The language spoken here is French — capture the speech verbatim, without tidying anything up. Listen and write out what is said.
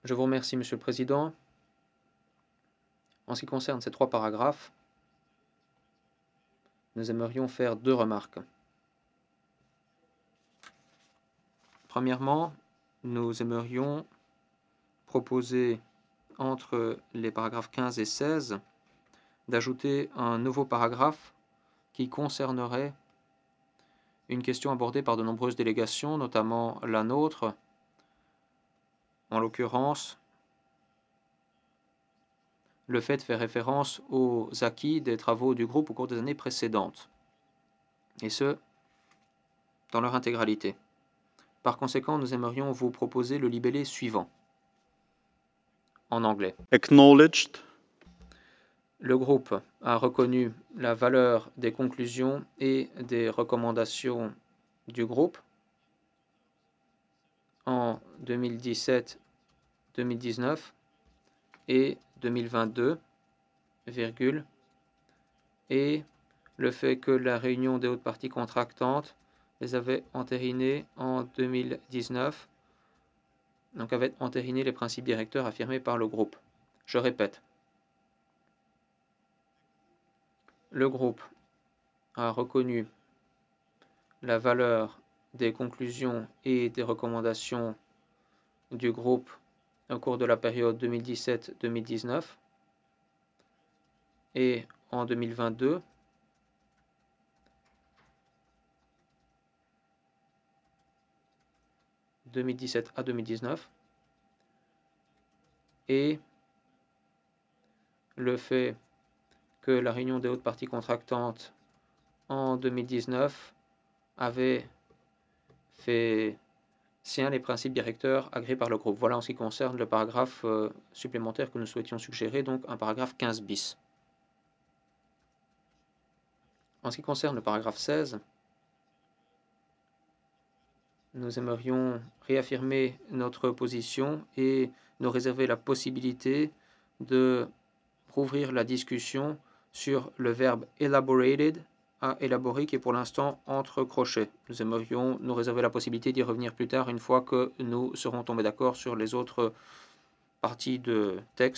Je vous remercie, Monsieur le Président. En ce qui concerne ces trois paragraphes, nous aimerions faire deux remarques. Premièrement, nous aimerions proposer entre les paragraphes quinze et seize d'ajouter un nouveau paragraphe qui concernerait une question abordée par de nombreuses délégations, notamment la nôtre, en l'occurrence le fait fait référence aux acquis des travaux du groupe au cours des années précédentes, et ce, dans leur intégralité. Par conséquent, nous aimerions vous proposer le libellé suivant, en anglais. Acknowledged. Le groupe a reconnu la valeur des conclusions et des recommandations du groupe en deux mille dix-sept, deux mille dix-neuf et deux mille vingt-deux, virgule, et le fait que la réunion des hautes parties contractantes les avait entérinées en deux mille dix-neuf, donc avait entériné les principes directeurs affirmés par le groupe. Je répète, le groupe a reconnu la valeur des conclusions et des recommandations du groupe au cours de la période deux mille dix-sept deux mille dix-neuf et en deux mille vingt-deux, deux mille dix-sept à deux mille dix-neuf, et le fait que la réunion des hautes parties contractantes en deux mille dix-neuf avait fait sien les principes directeurs agréés par le groupe. Voilà en ce qui concerne le paragraphe euh, supplémentaire que nous souhaitions suggérer, donc un paragraphe quinze bis. En ce qui concerne le paragraphe seize, nous aimerions réaffirmer notre position et nous réserver la possibilité de rouvrir la discussion sur le verbe elaborated à élaborer qui est pour l'instant entre crochets. Nous aimerions nous réserver la possibilité d'y revenir plus tard une fois que nous serons tombés d'accord sur les autres parties de texte